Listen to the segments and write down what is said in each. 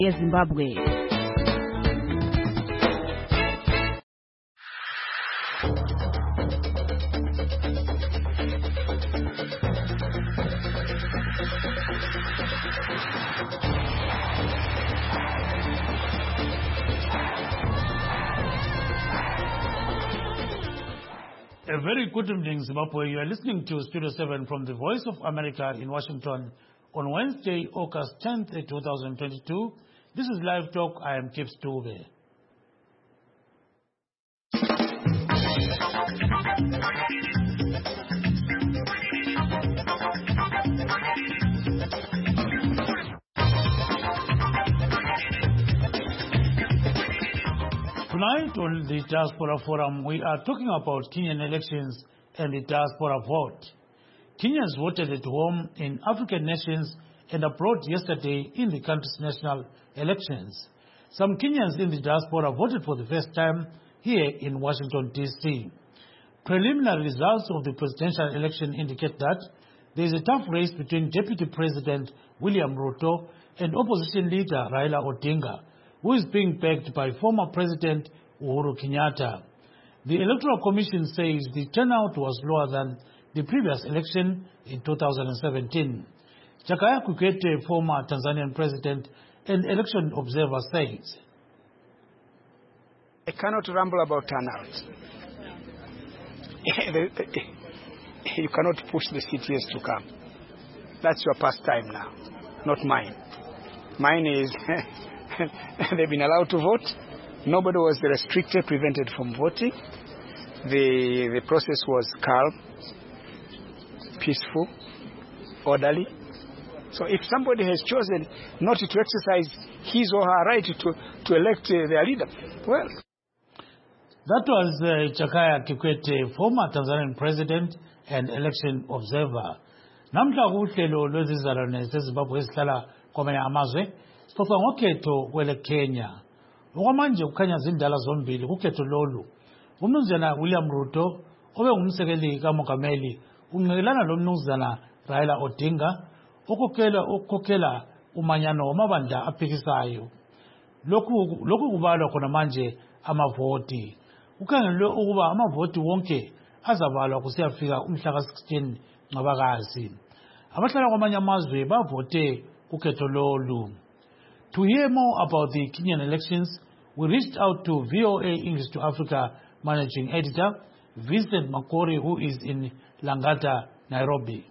Zimbabwe. A very good evening, Zimbabwe. You are listening to Studio 7 from the Voice of America in Washington on Wednesday, August 10th, 2022. This is Live Talk. I am Kip Stube. Tonight on the Diaspora Forum, we are talking about Kenyan elections and the diaspora vote. Kenyans voted at home in African nations and abroad yesterday in the country's national elections. Some Kenyans in the diaspora voted for the first time here in Washington, D.C. Preliminary results of the presidential election indicate that there is a tough race between Deputy President William Ruto and opposition leader Raila Odinga, who is being backed by former President Uhuru Kenyatta. The Electoral Commission says the turnout was lower than the previous election in 2017. Jakaya Kikwete, former Tanzanian president and election observer, says, I cannot ramble about turnout. You cannot push the CTS to come. That's your pastime now, not mine. Mine is they've been allowed to vote. Nobody was restricted, prevented from voting. The process was calm, peaceful, orderly. So if somebody has chosen not to exercise his or her right to elect their leader, well. That was Jakaya Kikwete, former Tanzanian president and election observer. Namhla kuhlelo lwezizalwane zeZimbabwe ezihlala kwamanye amazwe sixoxa ngokhetho kwele Kenya. Okwamanje kukhanya zindala zombili kukhetho lolu. Umnumzana William Ruto obengumsekeli kaMongameli unqekelana lomnumzana Raila Odinga okhokhela umanyano wamabandla aphikisayo. Lokhu kubalwa khona manje amavoti. Kukhangelwe ukuba amavoti wonke azabalwa kusiyafika umhla ka-16 Ncwabakazi. Abahlala kwamanye amazwe bavote kukhetho lolu. To hear more about the Kenyan elections, we reached out to VOA English to Africa managing editor Vincent Makori, who is in Langata, Nairobi.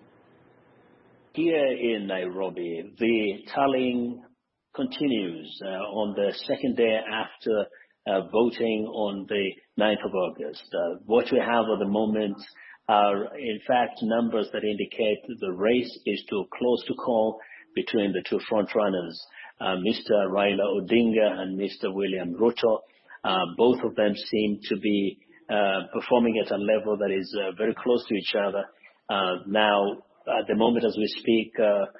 Here in Nairobi, the tallying continues on the second day after voting on the 9th of August. What we have at the moment are, in fact, numbers that indicate that the race is too close to call between the two frontrunners, Mr. Raila Odinga and Mr. William Ruto. Both of them seem to be performing at a level that is very close to each other. Now, at the moment as we speak,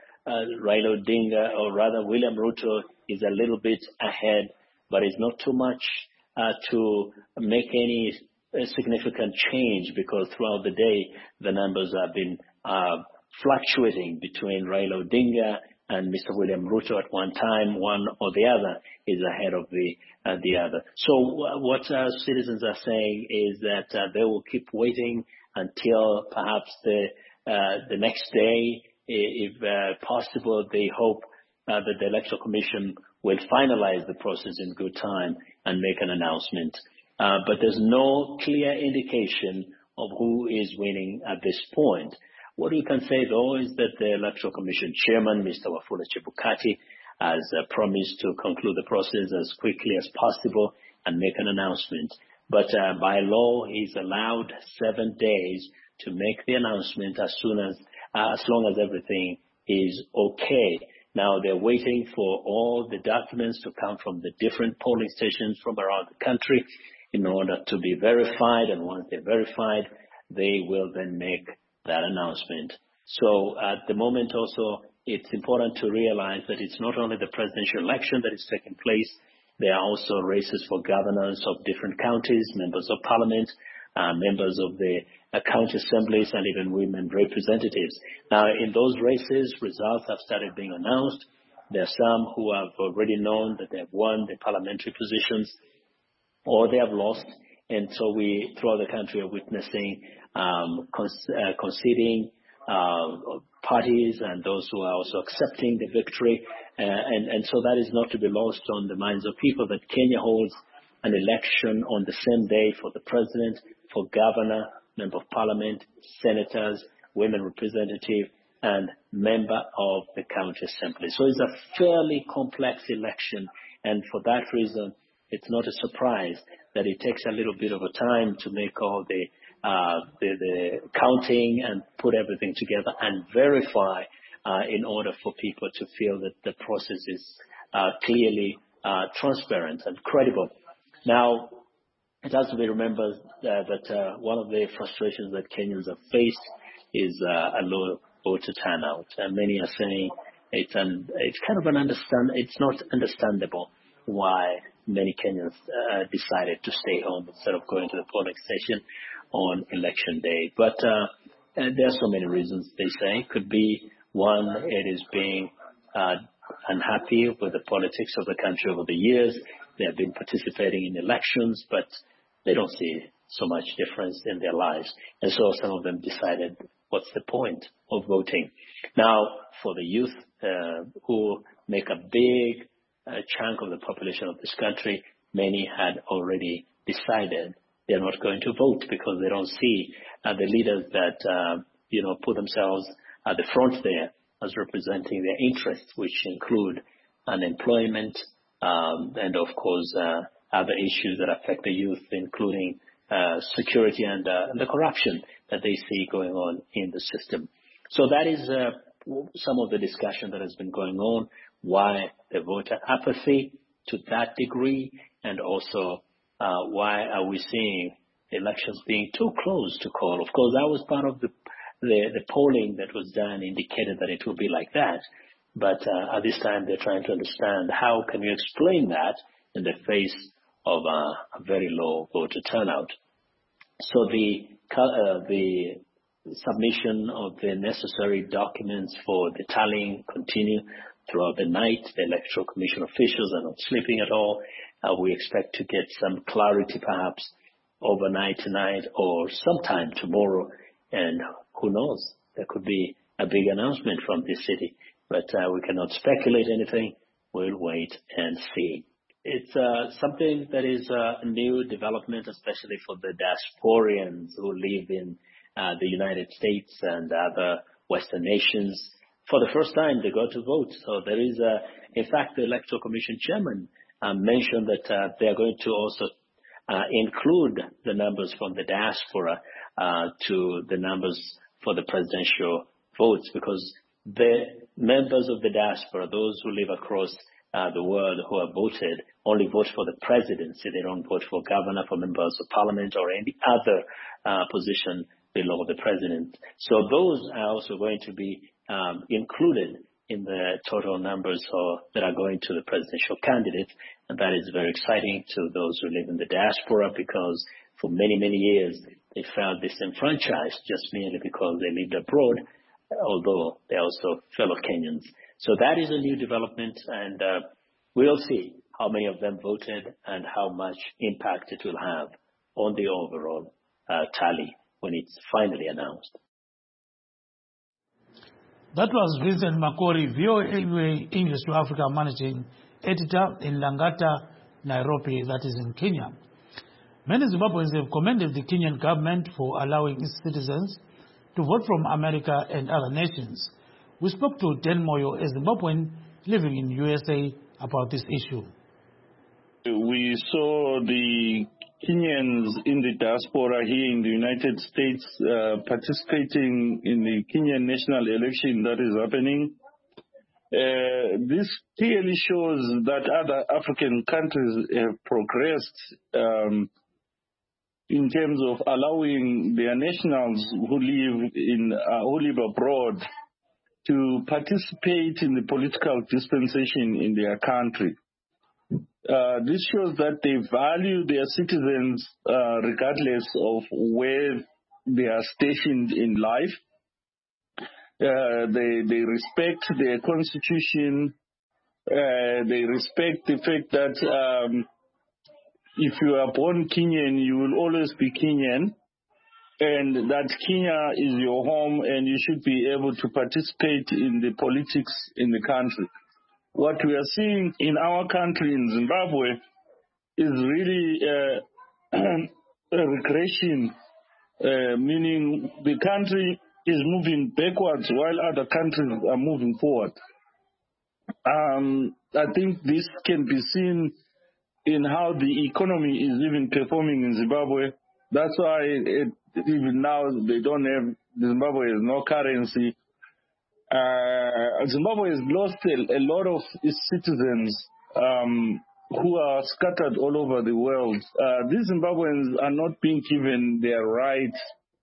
Raila Odinga, or rather William Ruto, is a little bit ahead, but it's not too much to make any significant change, because throughout the day the numbers have been fluctuating between Raila Odinga and Mr. William Ruto. At one time, one or the other is ahead of the other. So what citizens are saying is that they will keep waiting until perhaps the next day, if possible. They hope that the Electoral Commission will finalize the process in good time and make an announcement. But there's no clear indication of who is winning at this point. What you can say, though, is that the Electoral Commission chairman, Mr. Wafula Chebukati, has promised to conclude the process as quickly as possible and make an announcement. But by law, he's allowed 7 days to make the announcement as long as everything is okay. Now, they're waiting for all the documents to come from the different polling stations from around the country in order to be verified. And once they're verified, they will then make that announcement. So at the moment also, it's important to realize that it's not only the presidential election that is taking place. There are also races for governors of different counties, members of parliament, members of the county assemblies, and even women representatives. Now, in those races, results have started being announced. There are some who have already known that they have won the parliamentary positions or they have lost. And so we, throughout the country, are witnessing conceding parties and those who are also accepting the victory. And so that is not to be lost on the minds of people that Kenya holds an election on the same day for the president, for governor, member of parliament, senators, women representative, and member of the county assembly. So it's a fairly complex election, and for that reason, it's not a surprise that it takes a little bit of a time to make all the counting and put everything together and verify in order for people to feel that the process is clearly transparent and credible. Now, it has to be remembered that one of the frustrations that Kenyans have faced is a low voter turnout. And many are saying it's kind of it's not understandable why many Kenyans decided to stay home instead of going to the polling station on election day. But there are so many reasons, they say. Could be one, it is being unhappy with the politics of the country over the years. They have been participating in elections, but they don't see so much difference in their lives. And so some of them decided, what's the point of voting? Now, for the youth who make a big chunk of the population of this country, many had already decided they're not going to vote because they don't see the leaders that, put themselves at the front there as representing their interests, which include unemployment and, of course, other issues that affect the youth, including security and the corruption that they see going on in the system. So that is some of the discussion that has been going on, why the voter apathy to that degree, and also why are we seeing elections being too close to call. Of course, that was part of the polling that was done indicated that it would be like that. But at this time, they're trying to understand how can you explain that in the face of a very low voter turnout. So the submission of the necessary documents for the tallying continue throughout the night. The Electoral Commission officials are not sleeping at all. We expect to get some clarity perhaps overnight tonight or sometime tomorrow. And who knows, there could be a big announcement from this city. But we cannot speculate anything. We'll wait and see. It's something that is a new development, especially for the diasporians who live in the United States and other Western nations. For the first time, they go to vote. So there is, in fact, the Electoral Commission chairman mentioned that they are going to also include the numbers from the diaspora to the numbers for the presidential votes, because the members of the diaspora, those who live across the world who have voted, only vote for the presidency. They don't vote for governor, for members of parliament, or any other position below the president. So those are also going to be included in the total numbers that are going to the presidential candidate. And that is very exciting to those who live in the diaspora, because for many, many years, they felt disenfranchised just merely because they lived abroad, although they're also fellow Kenyans. So that is a new development, and we'll see how many of them voted and how much impact it will have on the overall tally when it's finally announced. That was Vincent Makori, VOA English to Africa Managing Editor in Langata, Nairobi, that is in Kenya. Many Zimbabweans have commended the Kenyan government for allowing its citizens to vote from America and other nations. We spoke to Dan Moyo, a Zimbabwean living in USA, about this issue. We saw the Kenyans in the diaspora here in the United States participating in the Kenyan national election that is happening. This clearly shows that other African countries have progressed in terms of allowing their nationals who live abroad to participate in the political dispensation in their country. This shows that they value their citizens regardless of where they are stationed in life. They respect their constitution They respect the fact that if you are born Kenyan, you will always be Kenyan, and that Kenya is your home, and you should be able to participate in the politics in the country. What we are seeing in our country, in Zimbabwe, is really a regression, meaning the country is moving backwards while other countries are moving forward. I think this can be seen in how the economy is even performing in Zimbabwe. That's why even now Zimbabwe has no currency. Zimbabwe has lost a lot of its citizens who are scattered all over the world. These Zimbabweans are not being given their right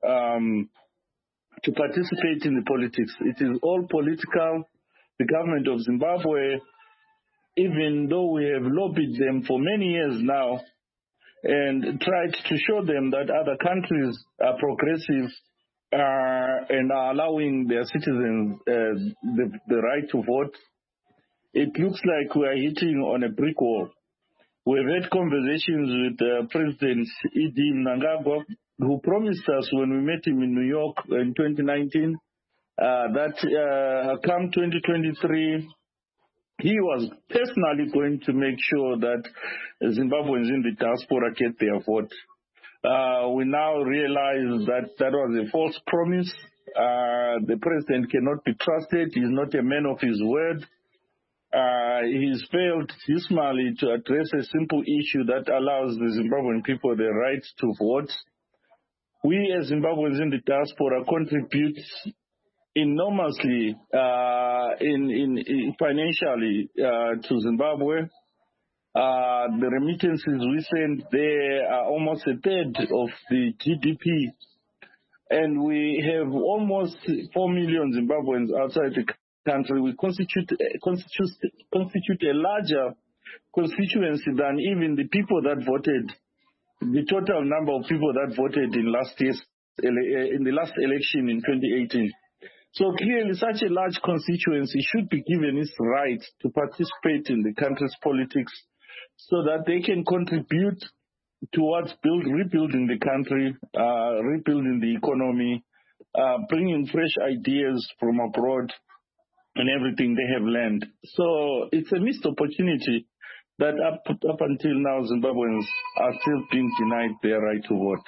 to participate in the politics. It is all political. The government of Zimbabwe, even though we have lobbied them for many years now and tried to show them that other countries are progressive and are allowing their citizens the right to vote, it looks like we are hitting on a brick wall. We've had conversations with President E.D. Mnangagwa, who promised us when we met him in New York in 2019 that come 2023, he was personally going to make sure that Zimbabweans in the diaspora get their vote. We now realize that that was a false promise. The president cannot be trusted. He's not a man of his word. He's failed dismally to address a simple issue that allows the Zimbabwean people the right to vote. We as Zimbabweans in the diaspora contribute enormously in financially to Zimbabwe. The remittances we send there are almost a third of the GDP. And we have almost 4 million Zimbabweans outside the country. We constitute a larger constituency than even the people that voted, the total number of people that voted in the last election in 2018. So clearly such a large constituency should be given its right to participate in the country's politics so that they can contribute towards rebuilding the country, rebuilding the economy, bringing fresh ideas from abroad and everything they have learned. So it's a missed opportunity that up until now Zimbabweans are still being denied their right to vote.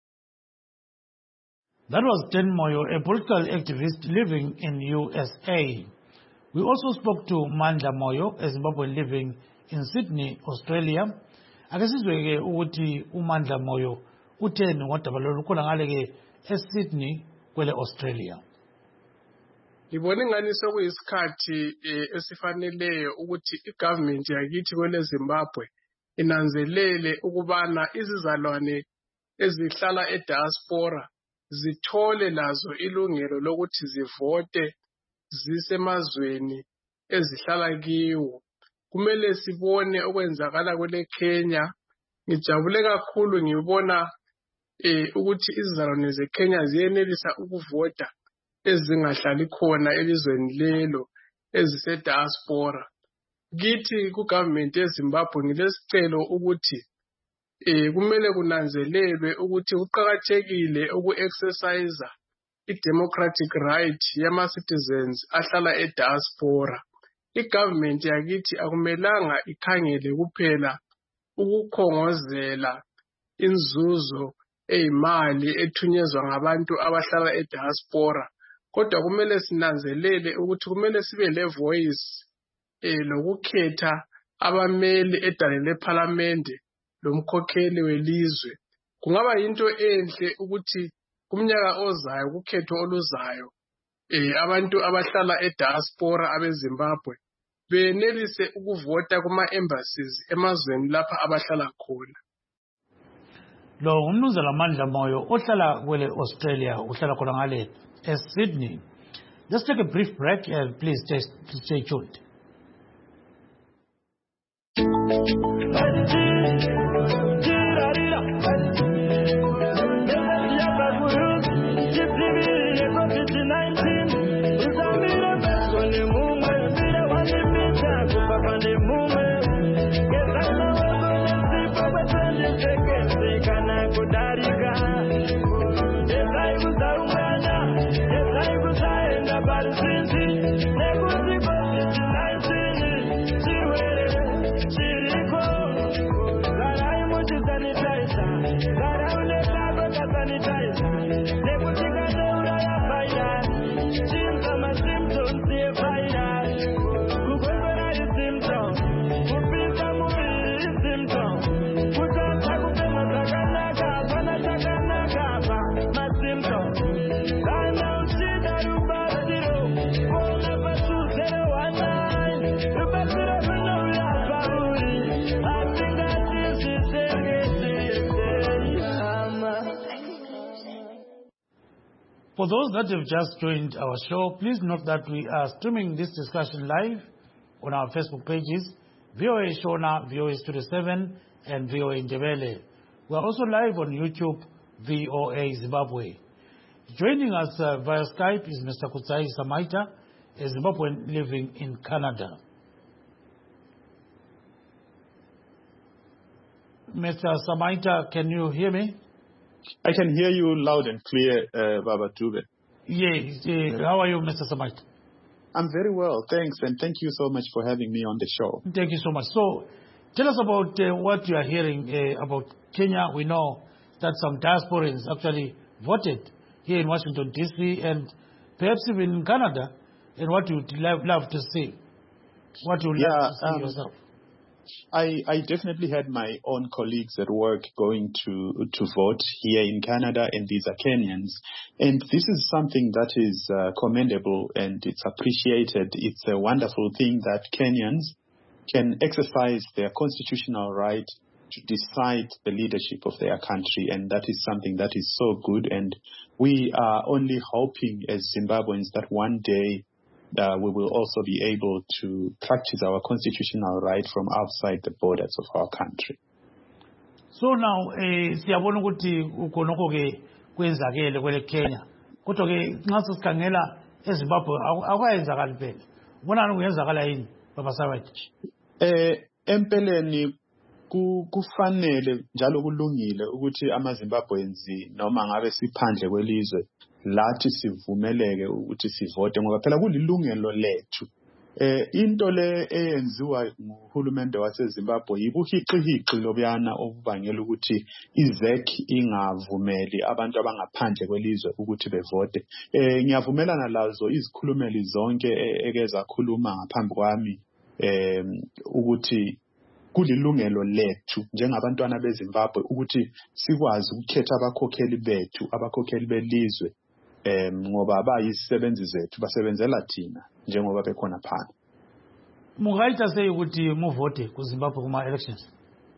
That was Dan Moyo, a political activist living in USA. We also spoke to Mandla Moyo, a Zimbabwean living in Sydney, Australia. Akasizwe ukuthi uMandla Moyo utheni ngodaba lolu khona ngale ke eSydney kwele Australia. Ngibona ingani sokuyisikhathi esifaneleyo ukuthi igovernment yakithi kwele Zimbabwe inanzelele ukubana izizalwane ezihlala ediaspora zithole lazo ilungelo lokuthi zivote zisemazweni ezihlala kiwo. Kumele sibone okwenzakala kwele Kenya. Ngijabule kakhulu ngibona ukuthi izizalwane zeKenya ziyenelisa ukuvota ezingahlali khona elizweni lelo ezisediaspora. Kithi kugovernment yeZimbabwe ngilesicelo ukuthi kumele kunanzelelwe ukuthi kuqhakathekile uku-exercise i-democratic right yama-citizens ahlala ediaspora. Igovernment yakithi akumelanga ikhangele kuphela ukukhongozela inzuzo eyimali ethunyezwa ngabantu abahlala ediaspora, kodwa kumele sinanzelele ukuthi kumele sibe le-voice lokukhetha abameli edale lephalamende lomkhokheli welizwe. Kungaba yinto enhle ukuthi kumnyaka ozayo kukhetho oluzayo abantu abahlala ediaspora abeZimbabwe benelise ukuvota kuma-embassies emazweni lapha abahlala khona. Lo umnumzana Mandla Moyo ohlala kwele Australia, uhlala khona ngale eSydney. Let's take a brief break and please stay tuned. For those that have just joined our show, please note that we are streaming this discussion live on our Facebook pages, VOA Shona, VOA Studio 7, and VOA Ndebele. We are also live on YouTube, VOA Zimbabwe. Joining us via Skype is Mr. Kutsai Samaita, a Zimbabwean living in Canada. Mr. Samaita, can you hear me? I can hear you loud and clear, Baba Dube. Yes. How are you, Mr. Samaita? I'm very well, thanks, and thank you so much for having me on the show. Thank you so much. So, tell us about what you are hearing about Kenya. We know that some diasporans actually voted here in Washington, D.C., and perhaps even in Canada, and what you would love to see. What you would love to see yourself. I definitely had my own colleagues at work going to vote here in Canada, and these are Kenyans. And this is something that is commendable, and it's appreciated. It's a wonderful thing that Kenyans can exercise their constitutional right to decide the leadership of their country, and that is something that is so good. And we are only hoping as Zimbabweans that one day we will also be able to practice our constitutional right from outside the borders of our country. So now, siyabona ukuthi ukhonokho ke kwenzakele kwele Kenya. Kodwa ke nxa sikhangela eZimbabwe akwayenzakali phela. Ubonani kuyenzakala yini Baba Samaita? Empeleni kufanele njalo kulungile ukuthi amaZimbabweans noma ngabe siphandle kwelizwe lathi sivumeleke ukuthi sivote ngoba phela kulilungelo lethu. Into le eyenziwa nguhulumende waseZimbabwe yibuhiqi lobuyana obubangela ukuthi iZEC ingavumeli abantu abangaphandle kwelizwe ukuthi bevote. Ngiyavumelana lazo izikhulumeli zonke ekezakhuluma ngaphambi kwami ukuthi kulilungelo lethu njengabantwana beZimbabwe ukuthi sikwazi ukukhetha abakhokheli bethu, abakhokheli belizwe, ngoba bayisisebenzi zethu, basebenzela thina njengoba bekhona phana. Mungaita sei ukuthi muvote ku Zimbabwe kuma elections?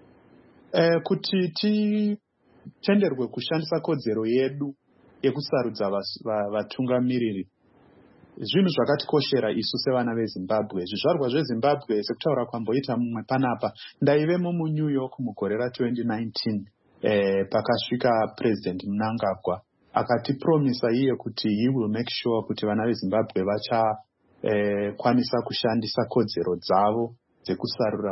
Kuti titenderwe kushandisa kodzero yedu yekusarudza vatungamiriri. Zvinhu zvakatikoshera isu sevana veZimbabwe. Zvizvarwa zveZimbabwe sekutaura kwamboita mumwe panapa. Ndaivemo muNew York mugore ra2019 pakasvika President Mnangagwa akatipromisa iye kuti he will make sure kuti vana veZimbabwe vachakwanisa kushandisa kodzero dzavo dzekusarura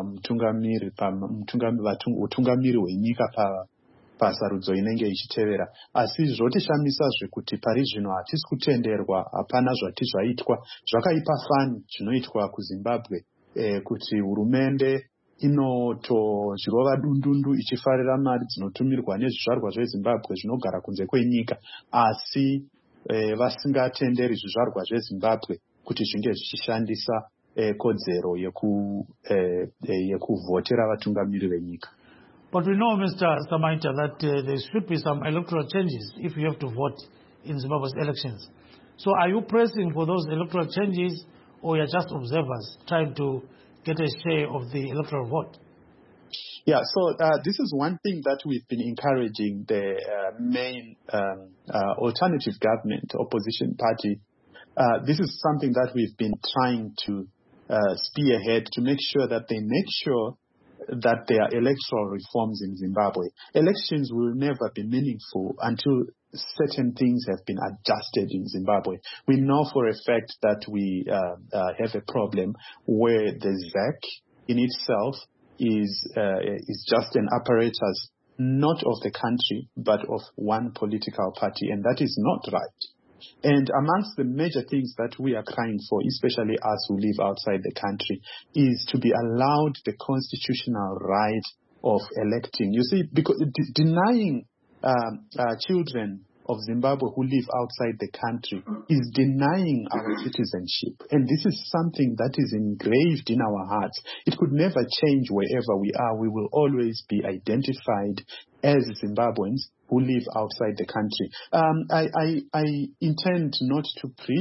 utungamiri hwenyika pasarudzo inenge ichitevera. Asi zvotishamisa kuti pari zvino hatisi kutenderwa, hapana zvati zvaitwa. Zvakaipa fani zvinoitwa kuZimbabwe kuti hurumende inotozvirova dundundu ichifarira mari dzinotumirwa nezvizvarwa zveZimbabwe zvinogara kunze kwenyika, asi vasingatenderi zvizvarwa zveZimbabwe kuti zvinge zvichishandisa kodzero yekuvhotera vatungamiri venyika. But we know, Mr. Samaita, that there should be some electoral changes if you have to vote in Zimbabwe's elections. So are you pressing for those electoral changes, or you're just observers trying to get a share of the electoral vote? Yeah, so this is one thing that we've been encouraging the main alternative government, opposition party. This is something that we've been trying to spearhead to make sure that they make sure that there are electoral reforms in Zimbabwe. Elections will never be meaningful until certain things have been adjusted in Zimbabwe. We know for a fact that we have a problem where the ZEC in itself is just an apparatus not of the country but of one political party, and that is not right. And amongst the major things that we are crying for, especially us who live outside the country, is to be allowed the constitutional right of electing. You see, because denying children of Zimbabwe who live outside the country is denying our citizenship. And this is something that is engraved in our hearts. It could never change wherever we are. We will always be identified as Zimbabweans who live outside the country. I intend not to preach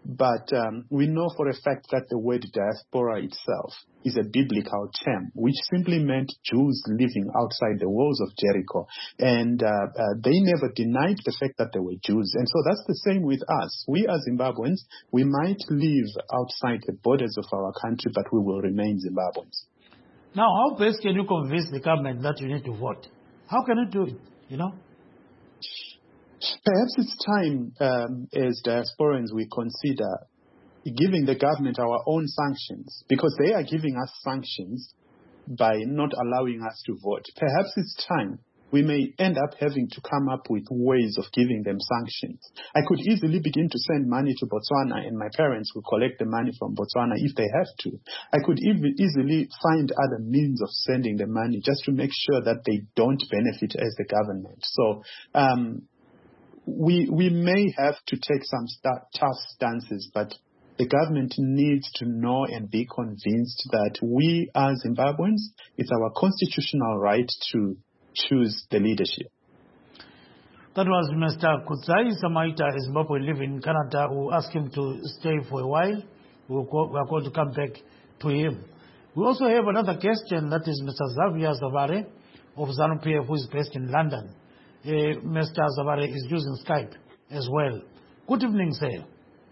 But we know for a fact that the word diaspora itself is a biblical term, which simply meant Jews living outside the walls of Jericho. And they never denied the fact that they were Jews. And so that's the same with us. We as Zimbabweans, we might live outside the borders of our country, but we will remain Zimbabweans. Now, how best can you convince the government that you need to vote? How can you do it, you know? Perhaps it's time, as diasporans, we consider giving the government our own sanctions, because they are giving us sanctions by not allowing us to vote. Perhaps it's time we may end up having to come up with ways of giving them sanctions. I could easily begin to send money to Botswana, and my parents will collect the money from Botswana if they have to. I could easily find other means of sending the money just to make sure that they don't benefit as the government. So we may have to take some tough stances, but the government needs to know and be convinced that we as Zimbabweans, it's our constitutional right to choose the leadership. That was Mr. Kudzai Samaita, a Zimbabwean living in Canada, who asked him to stay for a while. We are going to come back to him. We also have another question, that is Mr. Xavier Zavare of ZANU-PF, who is based in London. Mr. Zavare is using Skype as well. Good evening, sir.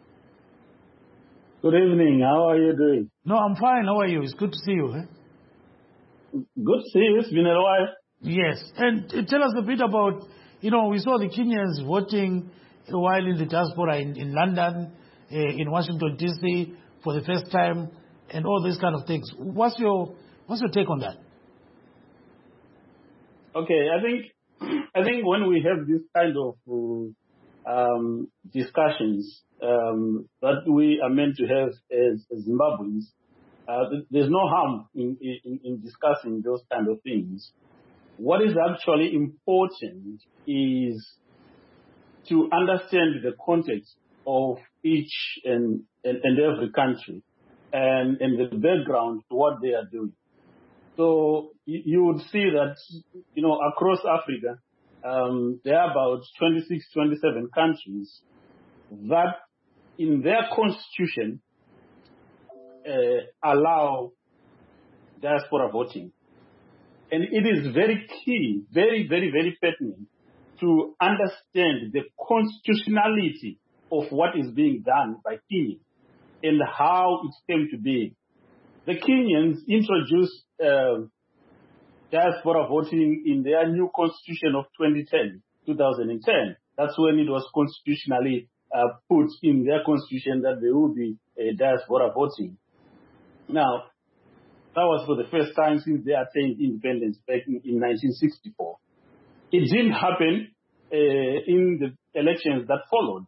Good evening. How are you doing? No, I'm fine. How are you? It's good to see you. Good to see you. It's been a while. Yes. And tell us a bit about, you know, we saw the Kenyans voting while in the diaspora in London, in Washington, D.C. for the first time, and all these kind of things. What's your take on that? Okay, I think when we have this kind of discussions that we are meant to have as Zimbabweans, there's no harm in discussing those kind of things. What is actually important is to understand the context of each and every country and the background to what they are doing. So you would see that, you know, across Africa, there are about 26, 27 countries that in their constitution allow diaspora voting. And it is very key, very, very, very pertinent to understand the constitutionality of what is being done by Kenya and how it came to be. The Kenyans introduced diaspora voting in their new constitution of 2010. That's when it was constitutionally put in their constitution that there will be diaspora voting. Now, that was for the first time since they attained independence back in 1964. It didn't happen in the elections that followed.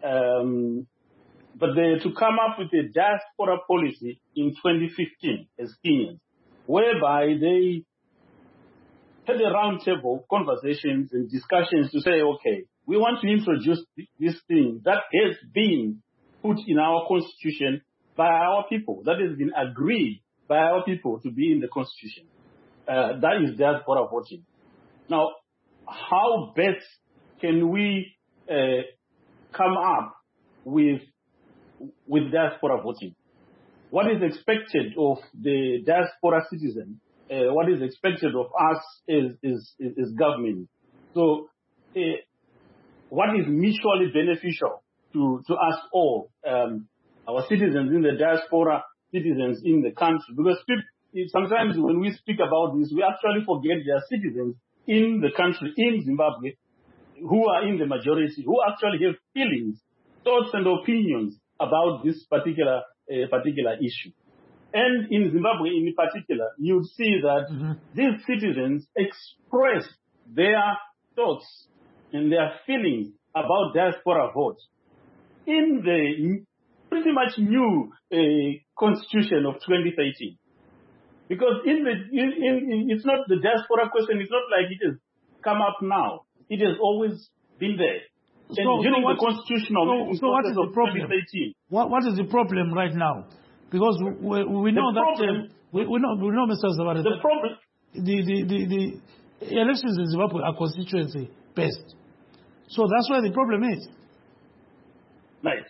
But to come up with a diaspora policy in 2015 as Kenyans, whereby they had a roundtable conversations and discussions to say, okay, we want to introduce this thing that has been put in our constitution by our people, that has been agreed by our people to be in the constitution. That is diaspora voting. Now, how best can we come up with diaspora voting? What is expected of the diaspora citizen? What is expected of us is government? So, what is mutually beneficial to us all, our citizens in the diaspora, citizens in the country? Because sometimes when we speak about this, we actually forget there are citizens in the country, in Zimbabwe, who are in the majority, who actually have feelings, thoughts and opinions about this particular issue. And in Zimbabwe in particular, you'd see that these citizens express their thoughts and their feelings about diaspora vote in the pretty much new constitution of 2013. Because it's not the diaspora question, it's not like it has come up now. It has always been there. And during the constitutional process of 2013. What is the problem right now? Because we know we know, Mr. Zavare, the problem. The elections in Zimbabwe are constituency based. So that's where the problem is. Right.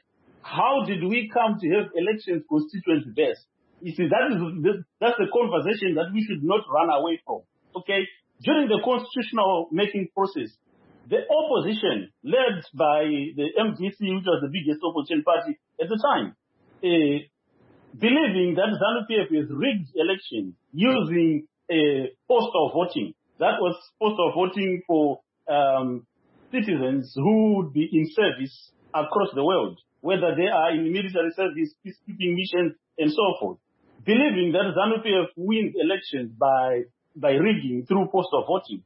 how did we come to have elections constituency-based? You see, that's the conversation that we should not run away from. Okay? During the constitutional making process, the opposition, led by the MDC, which was the biggest opposition party at the time, believing that ZANU-PF has rigged elections using postal voting. That was postal voting for citizens who would be in service across the world, whether they are in military service, peacekeeping missions, and so forth. Believing that ZANU-PF wins elections by rigging through postal voting,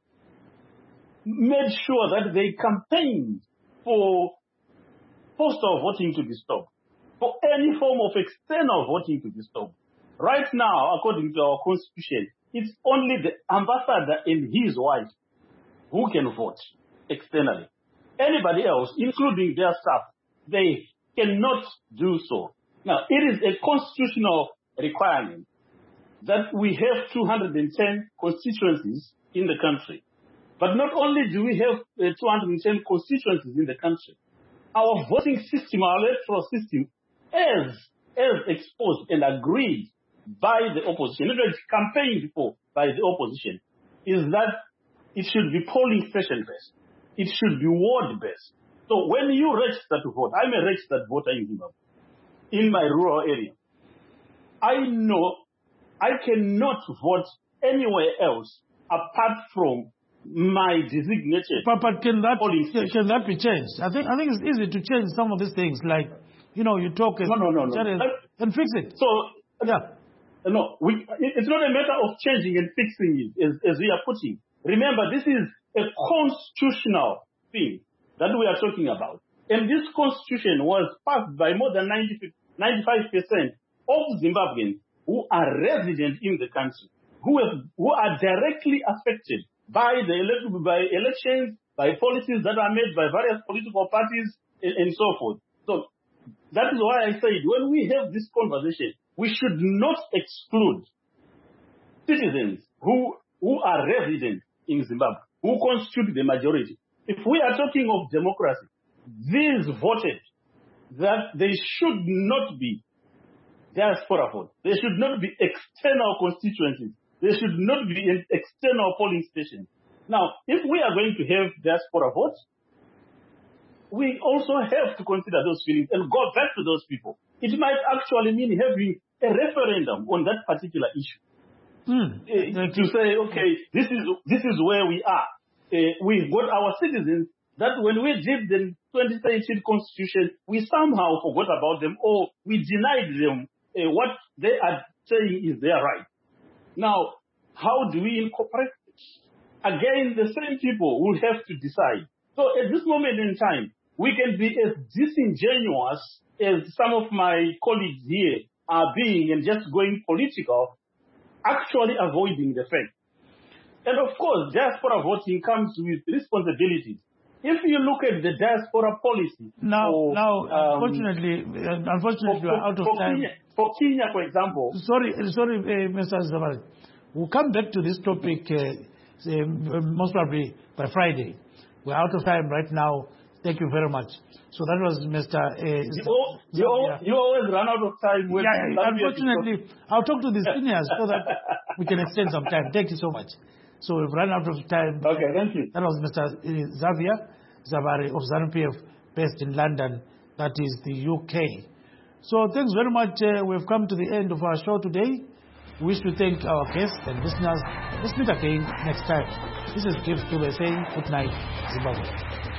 made sure that they campaigned for postal voting to be stopped, for any form of external voting to be stopped. Right now, according to our constitution, it's only the ambassador and his wife who can vote externally. Anybody else, including their staff, they cannot do so. Now, it is a constitutional requirement that we have 210 constituencies in the country. But not only do we have 210 constituencies in the country, our voting system, our electoral system, as exposed and agreed by the opposition, not campaigned for by the opposition, is that it should be polling station-based. It should be ward-based. So when you register to vote, I'm a registered voter in Zimbabwe, in my rural area. I know I cannot vote anywhere else apart from my designated. But can that be changed? I think it's easy to change some of these things, like, you talk no. and fix it. So yeah. No, it's not a matter of changing and fixing it, as we are putting. Remember, this is a constitutional thing that we are talking about. And this constitution was passed by more than 95% of Zimbabweans who are resident in the country, who are directly affected by elections, by policies that are made by various political parties, and so forth. So that is why I said, when we have this conversation, we should not exclude citizens who are resident in Zimbabwe, who constitute the majority. If we are talking of democracy, these voted that they should not be diaspora votes. They should not be external constituencies. They should not be in external polling stations. Now, if we are going to have diaspora votes, we also have to consider those feelings and go back to those people. It might actually mean having a referendum on that particular issue. To say, okay, this is where we are. We've got our citizens that when we did the 2013 constitution, we somehow forgot about them, or we denied them what they are saying is their right. Now, how do we incorporate it? Again, the same people will have to decide. So at this moment in time, we can be as disingenuous as some of my colleagues here are being and just going political, actually avoiding the fact. And of course, diaspora voting comes with responsibilities. If you look at the diaspora policy... Unfortunately, we're out of time. For Kenya, for example... Sorry, Mr. Zavali. We'll come back to this topic most probably by Friday. We're out of time right now. Thank you very much. So that was Mr. You always run out of time. Unfortunately, I'll talk to the seniors so that we can extend some time. Thank you so much. So we've run out of time. Okay, thank you. That was Mr. Xavier Zavare of ZANU-PF, based in London, that is the UK. So thanks very much. We've come to the end of our show today. We wish to thank our guests and listeners. Let's meet again next time. This is Gibbs Dube saying good night, Zimbabwe.